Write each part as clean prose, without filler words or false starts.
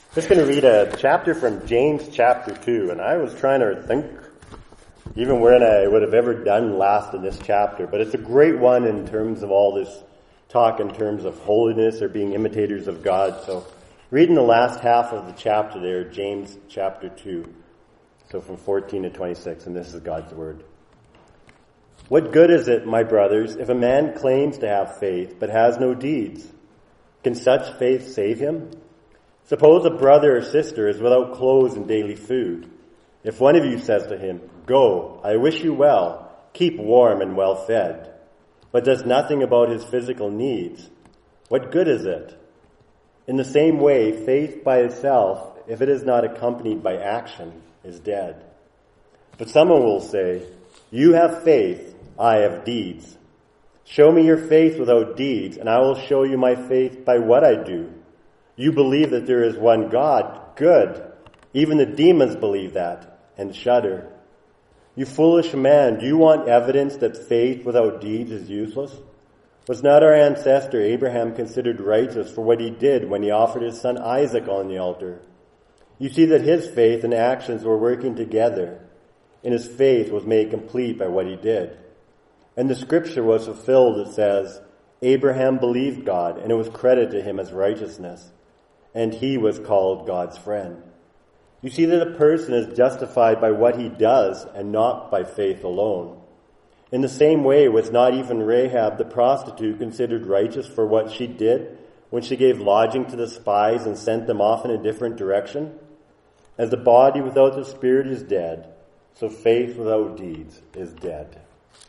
Just going to read a chapter from James chapter 2, and I was trying to think even when I would have ever done last in this chapter, but it's a great one in terms of all this talk in terms of holiness or being imitators of God. So reading the last half of the chapter there, James chapter 2, so from 14 to 26, and this is God's word. What good is it, my brothers, if a man claims to have faith but has no deeds? Can such faith save him? Suppose a brother or sister is without clothes and daily food. If one of you says to him, "Go, I wish you well, keep warm and well fed," but does nothing about his physical needs, what good is it? In the same way, faith by itself, if it is not accompanied by action, is dead. But someone will say, "You have faith, I have deeds. Show me your faith without deeds, and I will show you my faith by what I do. You believe that there is one God. Good. Even the demons believe that and shudder. You foolish man, do you want evidence that faith without deeds is useless? Was not our ancestor Abraham considered righteous for what he did when he offered his son Isaac on the altar? You see that his faith and actions were working together, and his faith was made complete by what he did. And the scripture was fulfilled that says, Abraham believed God, and it was credited to him as righteousness, and he was called God's friend. You see that a person is justified by what he does and not by faith alone. In the same way, was not even Rahab the prostitute considered righteous for what she did when she gave lodging to the spies and sent them off in a different direction? As the body without the spirit is dead, so faith without deeds is dead.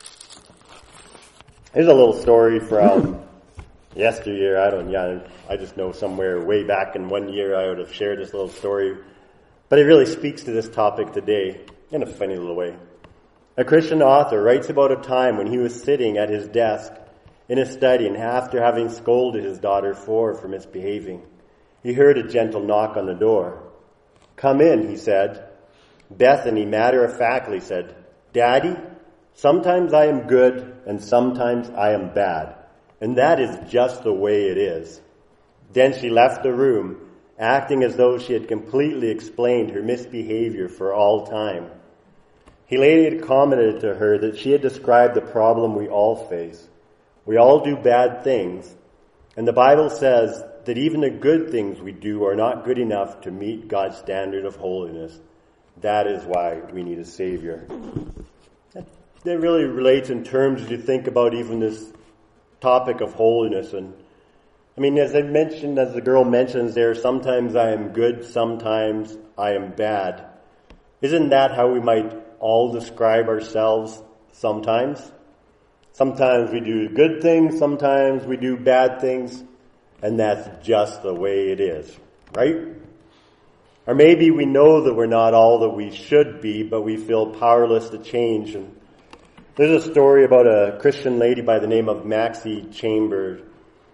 Here's a little story from yesteryear. I just know somewhere way back in one year I would have shared this little story. But it really speaks to this topic today in a funny little way. A Christian author writes about a time when he was sitting at his desk in his study, and after having scolded his daughter for misbehaving, he heard a gentle knock on the door. "Come in," he said. Bethany matter-of-factly said, "Daddy, sometimes I am good and sometimes I am bad, and that is just the way it is." Then she left the room, acting as though she had completely explained her misbehavior for all time. He later commented to her that she had described the problem we all face. We all do bad things, and the Bible says that even the good things we do are not good enough to meet God's standard of holiness. That is why we need a Savior. That really relates in terms as you think about even this topic of holiness. And I mean, as the girl mentions there, sometimes I am good, sometimes I am bad. Isn't that how we might all describe ourselves sometimes? Sometimes we do good things, sometimes we do bad things, and that's just the way it is, right? Or maybe we know that we're not all that we should be, but we feel powerless to change. And there's a story about a Christian lady by the name of Maxie Chambers.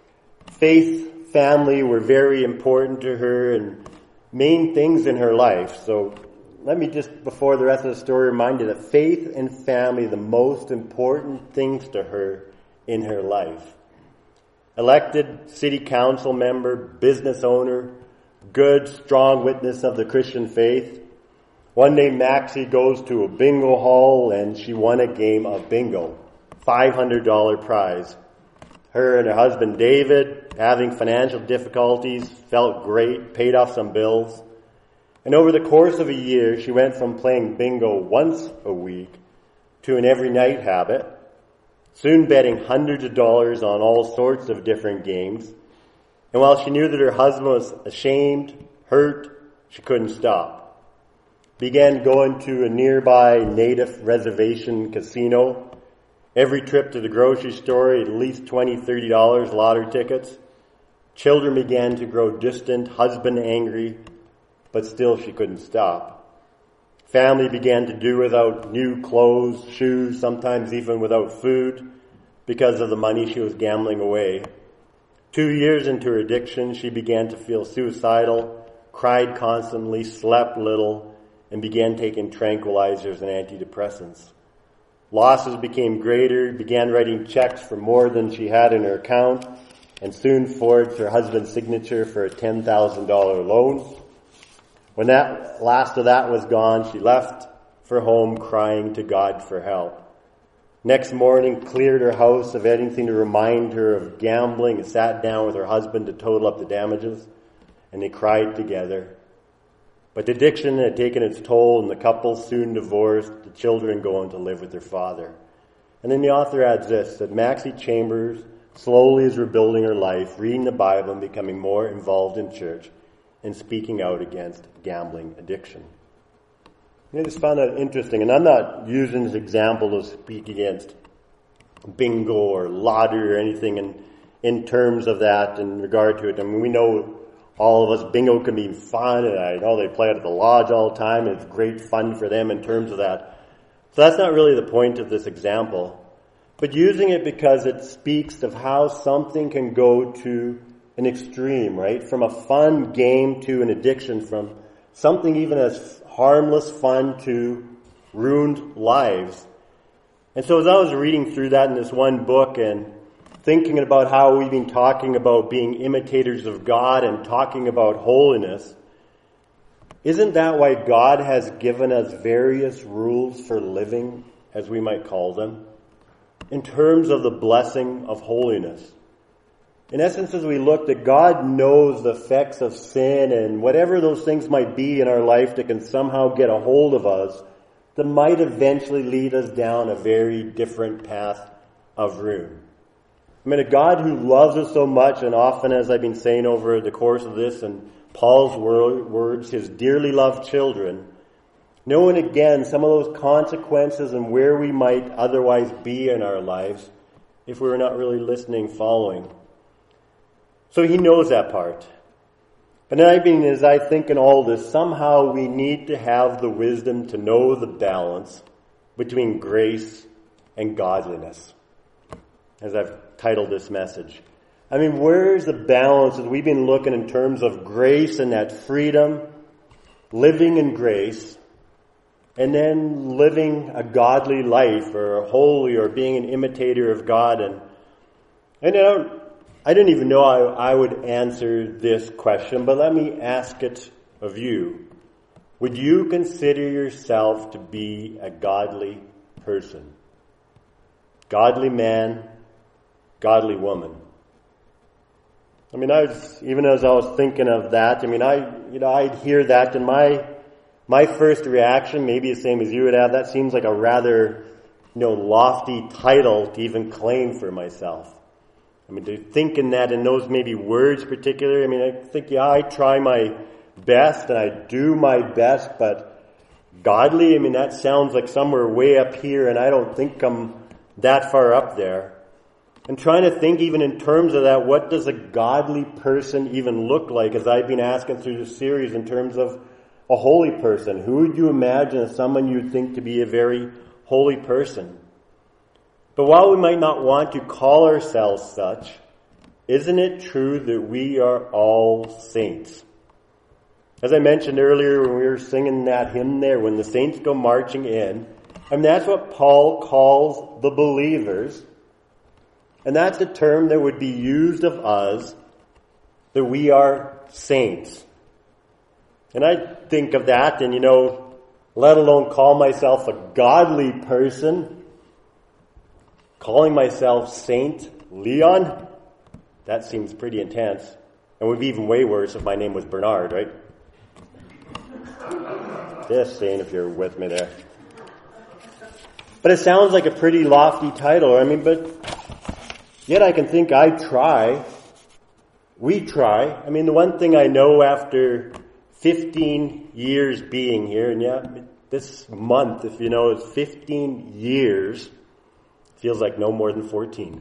Faith, family were very important to her and main things in her life. So let me just, before the rest of the story, remind you that faith and family are the most important things to her in her life. Elected city council member, business owner, good, strong witness of the Christian faith. One day Maxie goes to a bingo hall and she won a game of bingo. $500 prize. Her and her husband David, having financial difficulties, felt great, paid off some bills. And over the course of a year, she went from playing bingo once a week to an every night habit, soon betting hundreds of dollars on all sorts of different games. And while she knew that her husband was ashamed, hurt, she couldn't stop. Began going to a nearby native reservation casino. Every trip to the grocery store, at least $20, $30 lottery tickets. Children began to grow distant, husband angry, but still she couldn't stop. Family began to do without new clothes, shoes, sometimes even without food, because of the money she was gambling away. 2 years into her addiction, she began to feel suicidal, cried constantly, slept little, and began taking tranquilizers and antidepressants. Losses became greater, began writing checks for more than she had in her account, and soon forged her husband's signature for a $10,000 loan. When that last of that was gone, she left for home crying to God for help. Next morning, cleared her house of anything to remind her of gambling and sat down with her husband to total up the damages, and they cried together. But the addiction had taken its toll, and the couple soon divorced, the children going to live with their father. And then the author adds this, that Maxie Chambers slowly is rebuilding her life, reading the Bible and becoming more involved in church and speaking out against gambling addiction. I just found that interesting, and I'm not using this example to speak against bingo or lottery or anything in terms of that in regard to it. I mean, we know all of us, bingo can be fun, and I know they play it at the lodge all the time, and it's great fun for them in terms of that. So that's not really the point of this example, but using it because it speaks of how something can go to an extreme, right? From a fun game to an addiction, from something even as harmless fun to ruined lives. And so as I was reading through that in this one book and thinking about how we've been talking about being imitators of God and talking about holiness, isn't that why God has given us various rules for living, as we might call them, in terms of the blessing of holiness? In essence, as we look, that God knows the effects of sin and whatever those things might be in our life that can somehow get a hold of us, that might eventually lead us down a very different path of ruin. I mean, a God who loves us so much, and often, as I've been saying over the course of this and Paul's words, his dearly loved children, knowing again some of those consequences and where we might otherwise be in our lives if we were not really listening, following. So he knows that part. But then as I think in all this, somehow we need to have the wisdom to know the balance between grace and godliness, as I've titled this message. I mean, where's the balance as we've been looking in terms of grace and that freedom, living in grace, and then living a godly life or a holy or being an imitator of God. And I didn't even know I would answer this question, but let me ask it of you. Would you consider yourself to be a godly person? Godly man, godly woman? I mean, even as I was thinking of that, I mean, I'd hear that, and my first reaction, maybe the same as you would have, that seems like a rather, lofty title to even claim for myself. I mean, to think in that, in those maybe words particularly, I mean, I think, I try my best and I do my best, but godly, I mean, that sounds like somewhere way up here, and I don't think I'm that far up there. And trying to think even in terms of that, what does a godly person even look like, as I've been asking through this series in terms of a holy person? Who would you imagine as someone you'd think to be a very holy person? But while we might not want to call ourselves such, isn't it true that we are all saints? As I mentioned earlier when we were singing that hymn there, when the saints go marching in, and that's what Paul calls the believers. And that's a term that would be used of us, that we are saints. And I think of that and, let alone call myself a godly person, calling myself Saint Leon, that seems pretty intense. And would be even way worse if my name was Bernard, right? Just saying if you're with me there. But it sounds like a pretty lofty title. I mean, but yet I can think we try. I mean, the one thing I know after 15 years being here, and this month, if you know, it's 15 years. Feels like no more than 14.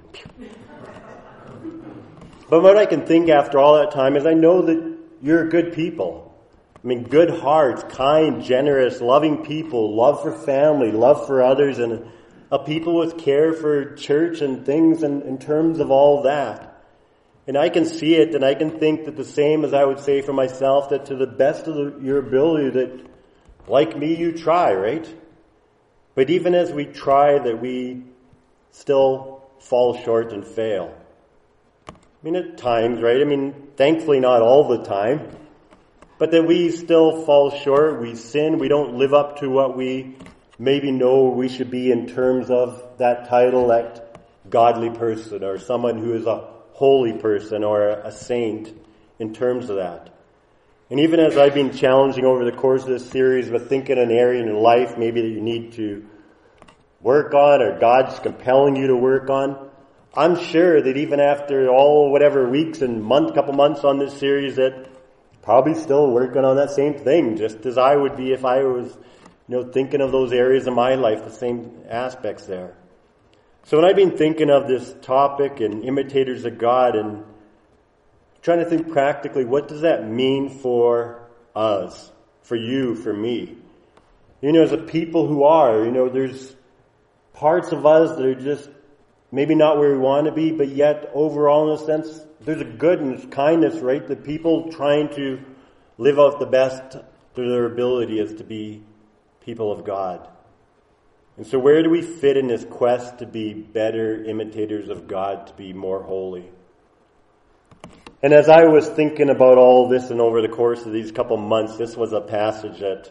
But what I can think after all that time is I know that you're good people. I mean, good hearts, kind, generous, loving people, love for family, love for others, and a people with care for church and things in terms of all that. And I can see it, and I can think that the same as I would say for myself, that to the best of your ability, that like me, you try, right? But even as we try, that we still fall short and fail. I mean, at times, right? I mean, thankfully not all the time. but that we still fall short, we sin, we don't live up to what we maybe know we should be in terms of that title, that godly person, or someone who is a holy person or a saint in terms of that. And even as I've been challenging over the course of this series with thinking an area in your life maybe that you need to work on or God's compelling you to work on, I'm sure that even after all whatever weeks and couple months on this series, that probably still working on that same thing, just as I would be if I was, thinking of those areas in my life, the same aspects there. So when I've been thinking of this topic and imitators of God and trying to think practically, what does that mean for us, for you, for me? As a people who are, there's parts of us that are just maybe not where we want to be, but yet overall in a sense, there's a goodness, kindness, right? The people trying to live out the best through their ability is to be people of God. And so where do we fit in this quest to be better imitators of God, to be more holy? And as I was thinking about all this and over the course of these couple months, this was a passage that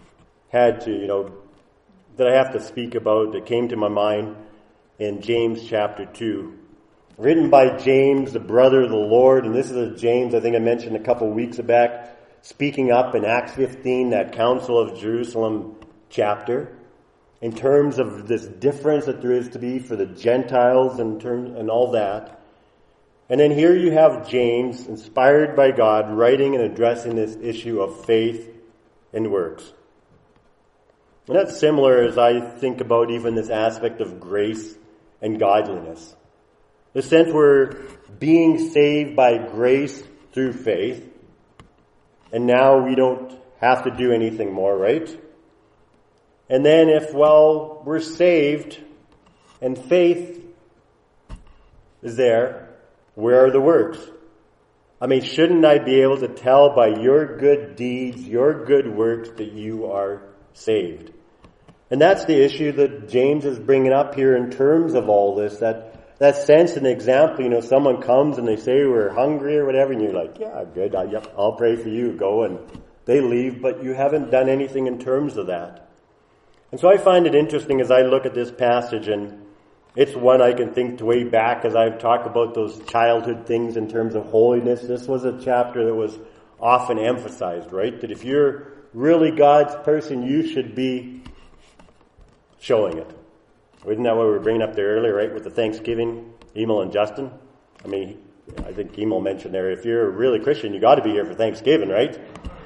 that I have to speak about, that came to my mind in James chapter 2. Written by James, the brother of the Lord, and this is a James I think I mentioned a couple weeks back, speaking up in Acts 15, that Council of Jerusalem chapter, in terms of this difference that there is to be for the Gentiles and all that. And then here you have James, inspired by God, writing and addressing this issue of faith and works. And that's similar as I think about even this aspect of grace and godliness. The sense we're being saved by grace through faith, and now we don't have to do anything more, right? And then if, we're saved and faith is there, where are the works? Shouldn't I be able to tell by your good deeds, your good works, that you are saved? And that's the issue that James is bringing up here in terms of all this, that sense and example. Someone comes and they say we're hungry or whatever, and you're like, yeah, good, I'll pray for you, go, and they leave, but you haven't done anything in terms of that. And so I find it interesting as I look at this passage, and it's one I can think way back as I've talked about those childhood things in terms of holiness. This was a chapter that was often emphasized, right? That if you're really God's person, you should be showing it. Isn't that what we were bringing up there earlier, right, with the Thanksgiving, Emil and Justin? I think Emil mentioned there, if you're really Christian, you got to be here for Thanksgiving, right?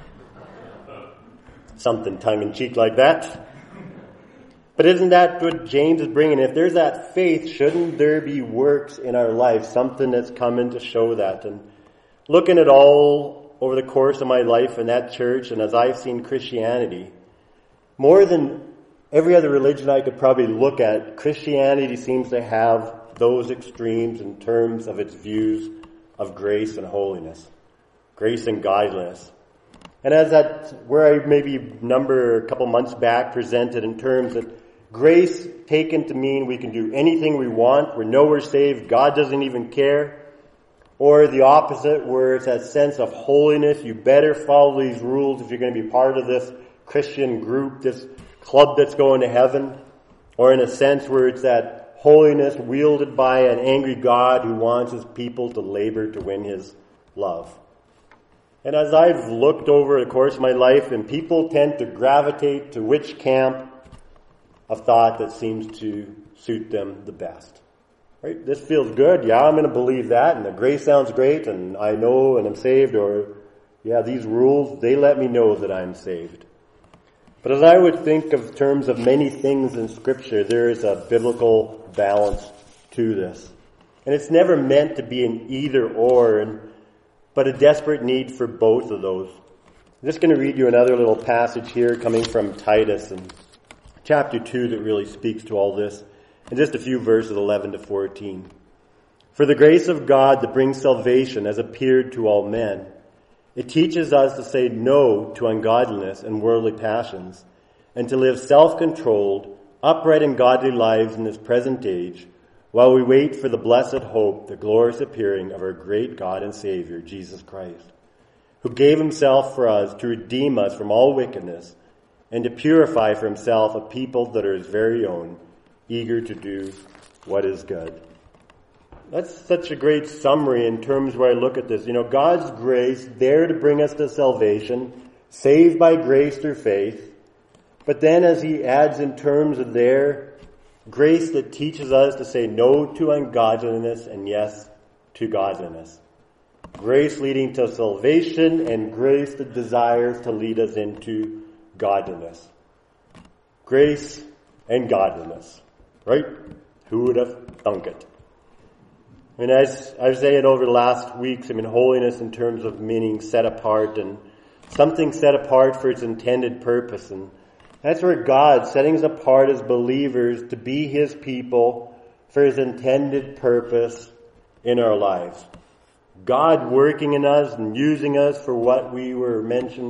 Something tongue-in-cheek like that. But isn't that what James is bringing? If there's that faith, shouldn't there be works in our life, something that's coming to show that? And looking at all over the course of my life in that church, and as I've seen Christianity, more than every other religion I could probably look at, Christianity seems to have those extremes in terms of its views of grace and holiness, grace and godliness. And as that's where I maybe a couple months back presented in terms of grace taken to mean we can do anything we want, we know we're saved, God doesn't even care. Or the opposite, where it's that sense of holiness, you better follow these rules if you're going to be part of this Christian group, this club that's going to heaven. Or in a sense where it's that holiness wielded by an angry God who wants his people to labor to win his love. And as I've looked over the course of my life, and people tend to gravitate to which camp of thought that seems to suit them the best. Right? This feels good. Yeah, I'm going to believe that. And the grace sounds great. And I know and I'm saved. Or, yeah, these rules, they let me know that I'm saved. But as I would think of terms of many things in Scripture, there is a biblical balance to this. And it's never meant to be an either or, but a desperate need for both of those. I'm just going to read you another little passage here coming from Titus in chapter 2 that really speaks to all this. In just a few verses, 11 to 14. For the grace of God that brings salvation has appeared to all men. It teaches us to say no to ungodliness and worldly passions, and to live self-controlled, upright and godly lives in this present age, while we wait for the blessed hope, the glorious appearing of our great God and Savior, Jesus Christ. who gave himself for us to redeem us from all wickedness and to purify for himself a people that are his very own, eager to do what is good. That's such a great summary in terms where I look at this. God's grace there to bring us to salvation, saved by grace through faith. But then as he adds in terms of their grace that teaches us to say no to ungodliness and yes to godliness. Grace leading to salvation and grace that desires to lead us into godliness. Grace and godliness. Right? Who would have thunk it? As I was saying over the last weeks, holiness in terms of meaning set apart and something set apart for its intended purpose. And that's where God setting us apart as believers to be his people for his intended purpose in our lives. God working in us and using us for what we were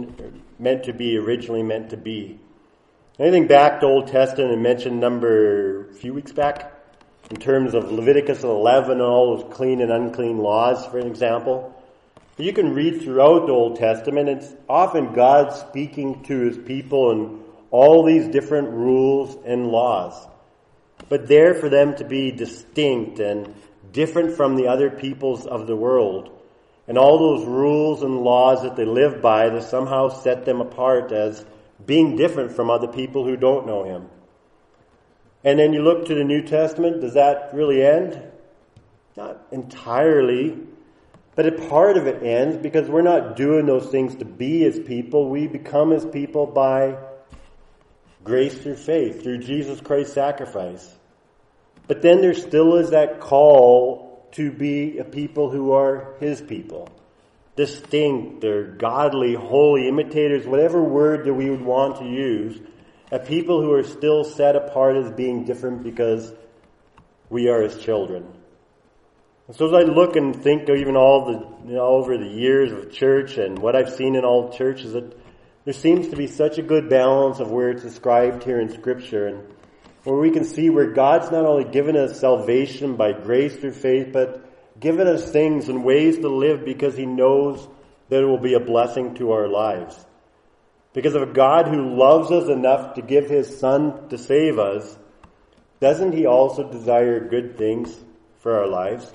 originally meant to be. Anything back to Old Testament and mentioned a few weeks back in terms of Leviticus 11 and all those clean and unclean laws, for an example. You can read throughout the Old Testament. It's often God speaking to his people and all these different rules and laws. But there for them to be distinct and different from the other peoples of the world. And all those rules and laws that they live by that somehow set them apart as being different from other people who don't know him. And then you look to the New Testament, does that really end? Not entirely, but a part of it ends because we're not doing those things to be his people. We become his people by grace through faith, through Jesus Christ's sacrifice. But then there still is that call to be a people who are his people. Distinct or godly, holy imitators, whatever word that we would want to use. A people who are still set apart as being different because we are his children. And so as I look and think of even all the, over the years of church and what I've seen in all churches, that there seems to be such a good balance of where it's described here in Scripture, and where we can see where God's not only given us salvation by grace through faith, but given us things and ways to live because he knows that it will be a blessing to our lives. Because of a God who loves us enough to give his Son to save us, doesn't he also desire good things for our lives?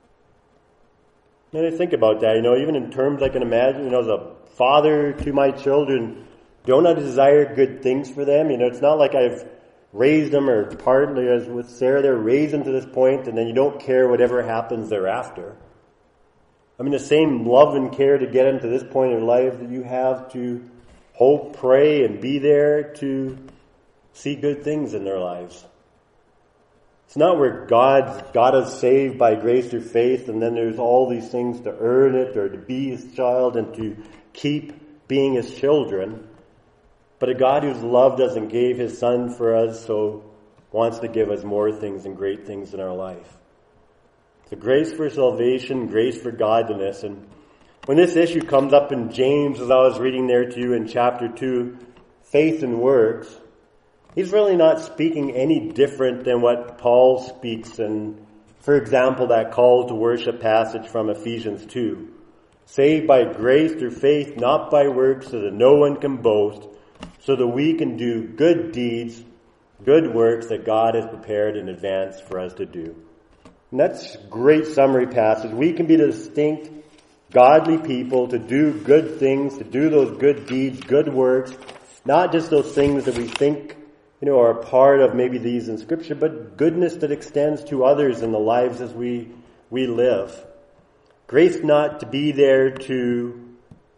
And I think about that, even in terms I can imagine, as a father to my children, don't I desire good things for them? It's not like I've raised them, or partly as with Sarah, they're raised them to this point and then you don't care whatever happens thereafter. The same love and care to get them to this point in life that you have to hope, pray, and be there to see good things in their lives. It's not where God got us saved by grace through faith and then there's all these things to earn it or to be his child and to keep being his children. But a God who's loved us and gave his Son for us, so wants to give us more things and great things in our life. So grace for salvation, grace for godliness. And when this issue comes up in James, as I was reading there to you in chapter 2, faith and works, he's really not speaking any different than what Paul speaks in, for example, that call to worship passage from Ephesians 2. Saved by grace through faith, not by works, so that no one can boast, so that we can do good deeds, good works that God has prepared in advance for us to do. And that's a great summary passage. We can be the distinct, godly people to do good things, to do those good deeds, good works, not just those things that we think, are a part of maybe these in Scripture, but goodness that extends to others in the lives as we live. Grace not to be there to,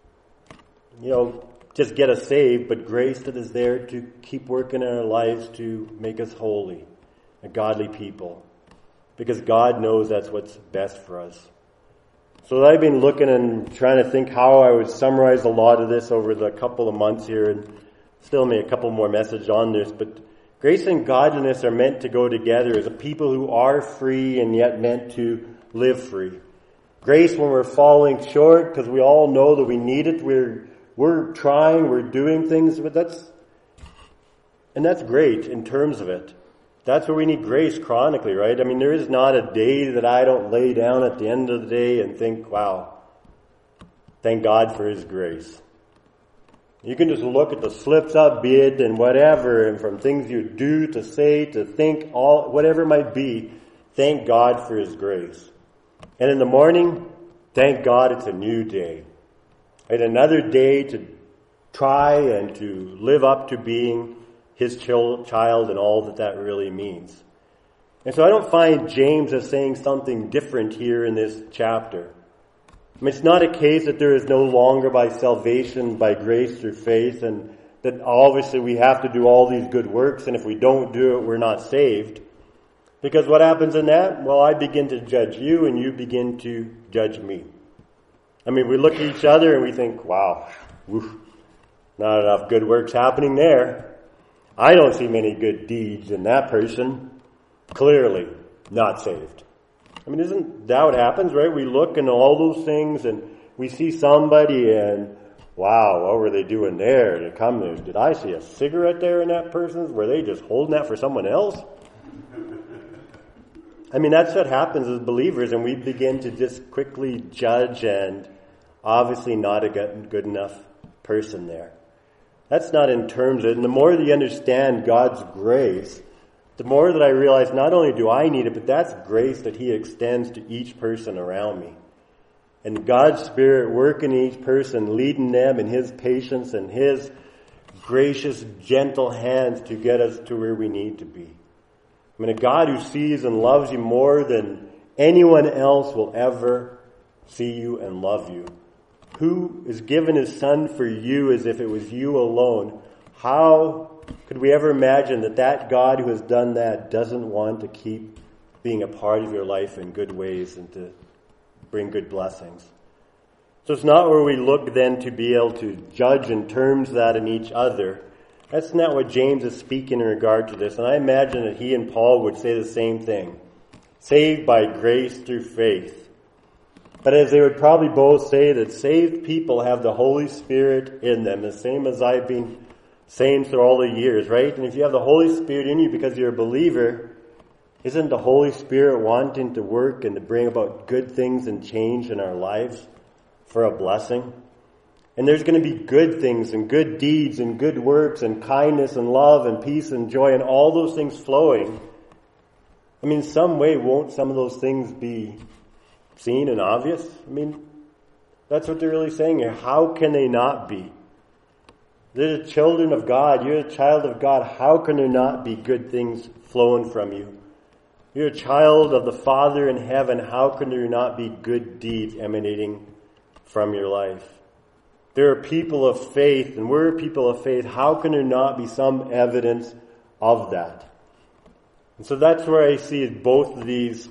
just get us saved, but grace that is there to keep working in our lives to make us holy, a godly people. Because God knows that's what's best for us. So I've been looking and trying to think how I would summarize a lot of this over the couple of months here, and still make a couple more messages on this. But grace and godliness are meant to go together as a people who are free and yet meant to live free. Grace when we're falling short, because we all know that we need it. We're trying, we're doing things, but that's great in terms of it. That's where we need grace chronically, right? There is not a day that I don't lay down at the end of the day and think, wow, thank God for His grace. You can just look at the slips up, be it and whatever, and from things you do, to say, to think, all whatever it might be, thank God for His grace. And in the morning, thank God it's a new day. And another day to try and to live up to being His child and all that really means. And so I don't find James as saying something different here in this chapter. I mean, it's not a case that there is no longer by salvation, by grace through faith, and that obviously we have to do all these good works, and if we don't do it, we're not saved. Because what happens in that? Well, I begin to judge you, and you begin to judge me. I mean, we look at each other and we think, wow, not enough good works happening there. I don't see many good deeds in that person. Clearly not saved. I mean, isn't that what happens, right? We look and all those things and we see somebody and, wow, what were they doing there? To come there, did I see a cigarette there in that person's? Were they just holding that for someone else? I mean, that's what happens as believers, and we begin to just quickly judge and obviously not a good enough person there. That's not in terms of it. And the more that you understand God's grace, the more that I realize not only do I need it, but that's grace that He extends to each person around me. And God's Spirit working in each person, leading them in His patience and His gracious, gentle hands to get us to where we need to be. I mean, a God who sees and loves you more than anyone else will ever see you and love you. Who has given His Son for you as if it was you alone. How could we ever imagine that God who has done that doesn't want to keep being a part of your life in good ways and to bring good blessings? So it's not where we look then to be able to judge in terms of that in each other. That's not what James is speaking in regard to this. And I imagine that he and Paul would say the same thing. Saved by grace through faith. But as they would probably both say that saved people have the Holy Spirit in them, the same as I've been saying through all the years, right? And if you have the Holy Spirit in you because you're a believer, isn't the Holy Spirit wanting to work and to bring about good things and change in our lives for a blessing? And there's going to be good things and good deeds and good works and kindness and love and peace and joy and all those things flowing. I mean, some way won't some of those things be seen and obvious? I mean, that's what they're really saying here. How can they not be? They're the children of God. You're a child of God. How can there not be good things flowing from you? You're a child of the Father in heaven. How can there not be good deeds emanating from your life? There are people of faith, and we're people of faith. How can there not be some evidence of that? And so that's where I see both of these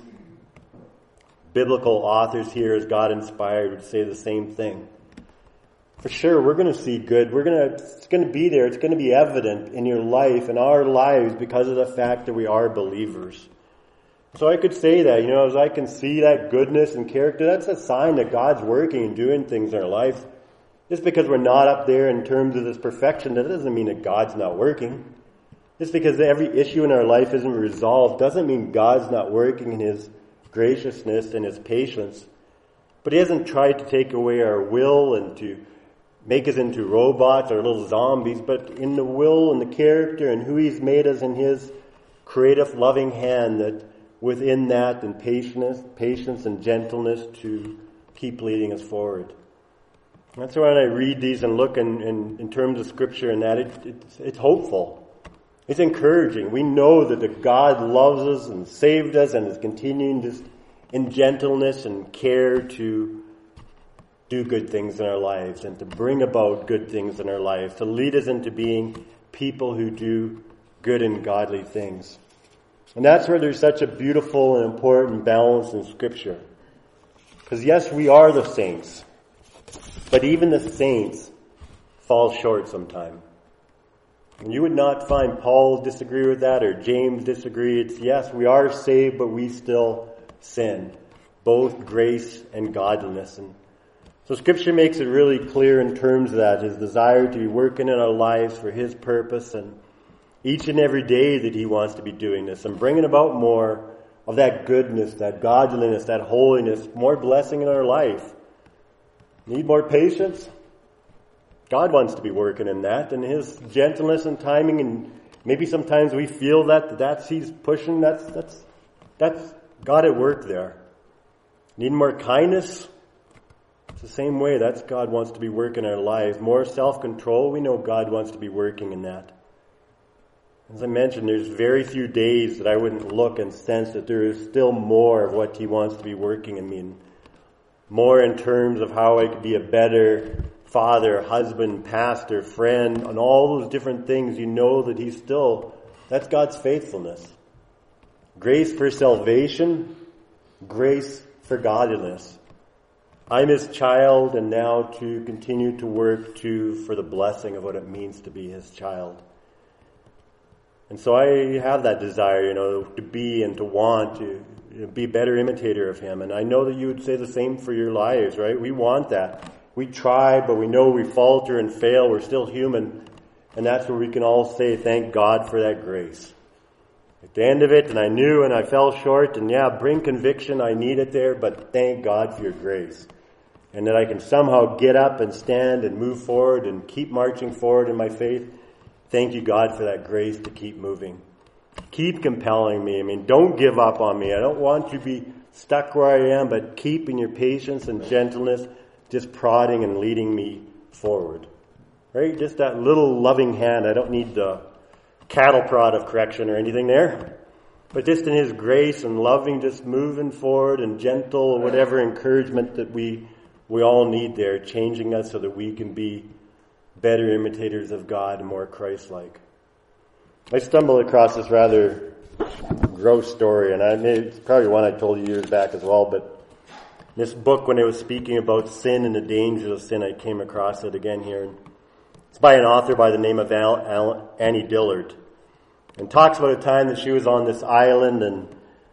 biblical authors here, as God inspired, would say the same thing. For sure, we're going to see good. It's going to be there. It's going to be evident in your life, in our lives, because of the fact that we are believers. So I could say that, as I can see that goodness and character, that's a sign that God's working and doing things in our life. Just because we're not up there in terms of this perfection, that doesn't mean that God's not working. Just because every issue in our life isn't resolved doesn't mean God's not working in His graciousness and His patience. But He hasn't tried to take away our will and to make us into robots or little zombies, but in the will and the character and who He's made us in His creative, loving hand, that within that and patience and gentleness to keep leading us forward. That's why when I read these and look in terms of Scripture and that, it's hopeful. It's encouraging. We know that the God loves us and saved us and is continuing just in gentleness and care to do good things in our lives and to bring about good things in our lives, to lead us into being people who do good and godly things. And that's where there's such a beautiful and important balance in Scripture. Because yes, we are the saints, but even the saints fall short sometime. And you would not find Paul disagree with that or James disagree. It's yes, we are saved, but we still sin. Both grace and godliness. And so Scripture makes it really clear in terms of that, His desire to be working in our lives for His purpose, and each and every day that He wants to be doing this and bringing about more of that goodness, that godliness, that holiness, more blessing in our life. Need more patience? God wants to be working in that, and His gentleness and timing, and maybe sometimes we feel that's He's pushing, that's God at work there. Need more kindness? It's the same way. That's God wants to be working in our lives. More self-control? We know God wants to be working in that. As I mentioned, there's very few days that I wouldn't look and sense that there is still more of what He wants to be working in me. And more in terms of how I could be a better father, husband, pastor, friend, and all those different things. You know that He's still, that's God's faithfulness. Grace for salvation, grace for godliness. I'm His child, and now to continue to work for the blessing of what it means to be His child. And so I have that desire, to be and to want to be a better imitator of Him. And I know that you would say the same for your lives, right? We want that. We try, but we know we falter and fail. We're still human. And that's where we can all say, thank God for that grace. At the end of it, and I knew and I fell short, and bring conviction, I need it there, but thank God for your grace. And that I can somehow get up and stand and move forward and keep marching forward in my faith. Thank you, God, for that grace to keep moving. Keep compelling me. Don't give up on me. I don't want you to be stuck where I am, but keep in your patience and gentleness, just prodding and leading me forward. Right? Just that little loving hand. I don't need the cattle prod of correction or anything there. But just in His grace and loving, just moving forward and gentle, whatever encouragement that we all need there, changing us so that we can be better imitators of God and more Christ-like. I stumbled across this rather gross story, and it's probably one I told you years back as well, but this book, when it was speaking about sin and the dangers of sin, I came across it again here. It's by an author by the name of Annie Dillard, and talks about a time that she was on this island, and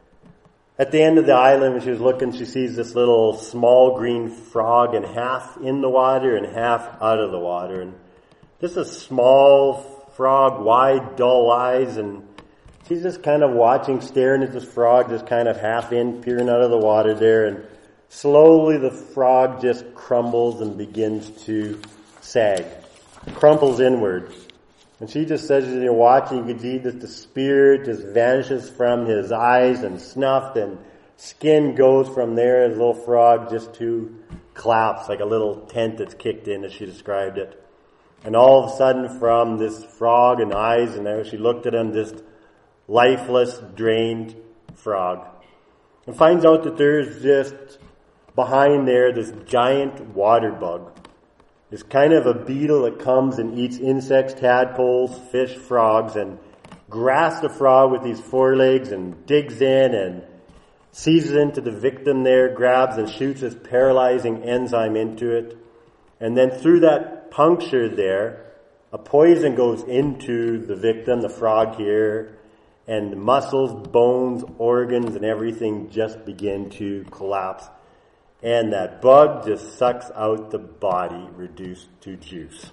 at the end of the island, when she was looking, she sees this little small green frog, and half in the water and half out of the water. And just a small frog, wide, dull eyes, and she's just kind of watching, staring at this frog, just kind of half in, peering out of the water there. And slowly the frog just crumbles and begins to sag, crumples inward. And she just says, watching, you can see that the spirit just vanishes from his eyes and snuffed, and skin goes from there, as a little frog just to collapse, like a little tent that's kicked in, as she described it. And all of a sudden, from this frog and eyes, and there she looked at him, just lifeless, drained frog. And finds out that there's just behind there this giant water bug. It's kind of a beetle that comes and eats insects, tadpoles, fish, frogs, and grasps the frog with these forelegs and digs in and seizes into the victim there, grabs and shoots this paralyzing enzyme into it. And then through that puncture there, a poison goes into the victim, the frog here, and the muscles, bones, organs, and everything just begin to collapse. And that bug just sucks out the body, reduced to juice.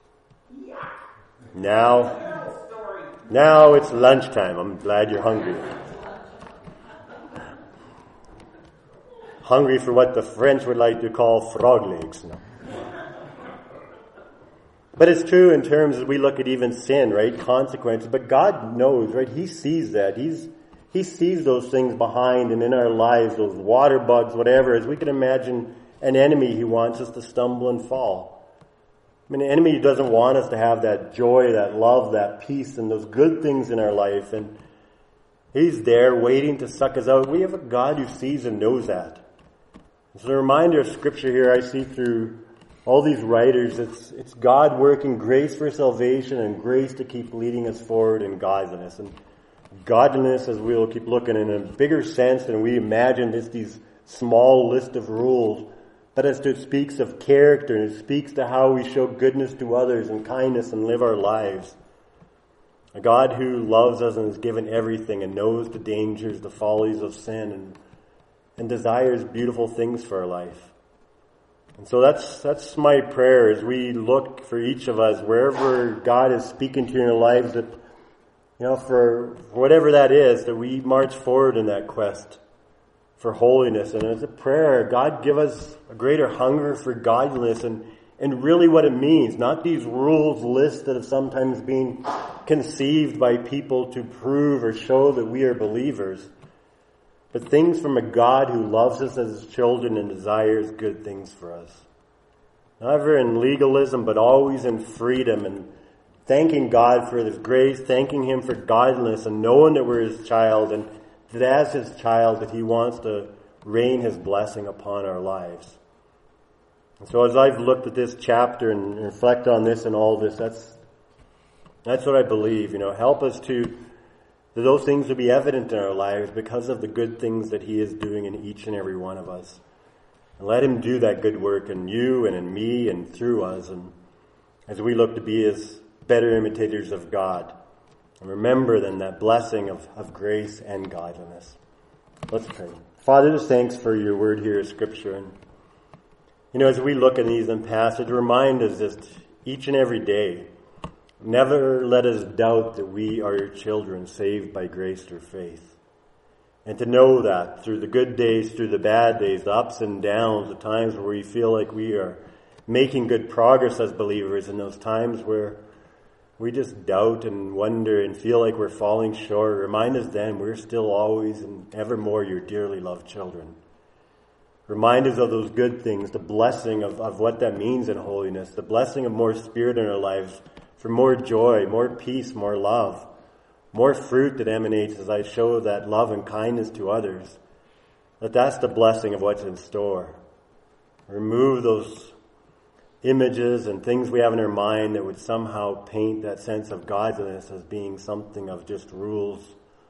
Now it's lunchtime. I'm glad you're hungry. Hungry for what the French would like to call frog legs. No. But it's true in terms of we look at even sin, right? Consequences. But God knows, right? He sees that. He sees those things behind and in our lives, those water bugs, whatever. As we can imagine an enemy who wants us to stumble and fall. An enemy who doesn't want us to have that joy, that love, that peace, and those good things in our life. And he's there waiting to suck us out. We have a God who sees and knows that. It's a reminder of Scripture here I see through all these writers. It's God working grace for salvation and grace to keep leading us forward in godliness. And godliness, as we'll keep looking, in a bigger sense than we imagine, it's these small list of rules, but as it speaks of character, and it speaks to how we show goodness to others and kindness and live our lives. A God who loves us and has given everything and knows the dangers, the follies of sin, and desires beautiful things for our life. And so that's my prayer as we look for each of us, wherever God is speaking to you in our lives, that for whatever that is, that we march forward in that quest for holiness. And it's a prayer, God, give us a greater hunger for godliness and really what it means. Not these rules lists that have sometimes been conceived by people to prove or show that we are believers, but things from a God who loves us as his children and desires good things for us. Never in legalism, but always in freedom, and thanking God for his grace, thanking him for godliness, and knowing that we're his child, and that as his child that he wants to rain his blessing upon our lives. And so as I've looked at this chapter and reflect on this and all this, that's what I believe. Help us that those things will be evident in our lives because of the good things that he is doing in each and every one of us. And let him do that good work in you and in me and through us, and as we look to be as better imitators of God. And remember then that blessing of grace and godliness. Let's pray. Father, just thanks for your word here in Scripture. And as we look at these in passage, remind us just each and every day, never let us doubt that we are your children saved by grace through faith. And to know that through the good days, through the bad days, the ups and downs, the times where we feel like we are making good progress as believers, and those times where we just doubt and wonder and feel like we're falling short, remind us then we're still always and evermore your dearly loved children. Remind us of those good things, the blessing of what that means in holiness, the blessing of more spirit in our lives, for more joy, more peace, more love, more fruit that emanates as I show that love and kindness to others. That's the blessing of what's in store. Remove those images and things we have in our mind that would somehow paint that sense of godliness as being something of just rules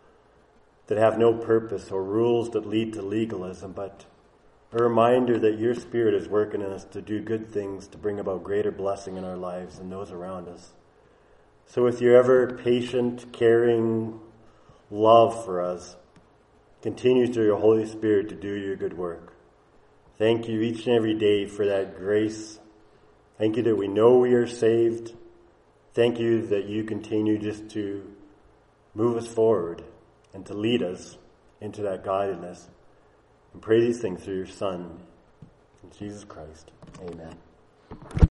that have no purpose, or rules that lead to legalism, but a reminder that your Spirit is working in us to do good things, to bring about greater blessing in our lives and those around us. So with your ever patient, caring love for us, continue through your Holy Spirit to do your good work. Thank you each and every day for that grace. Thank you that we know we are saved. Thank you that you continue just to move us forward and to lead us into that godliness. And pray these things through your Son, Jesus Christ. Amen.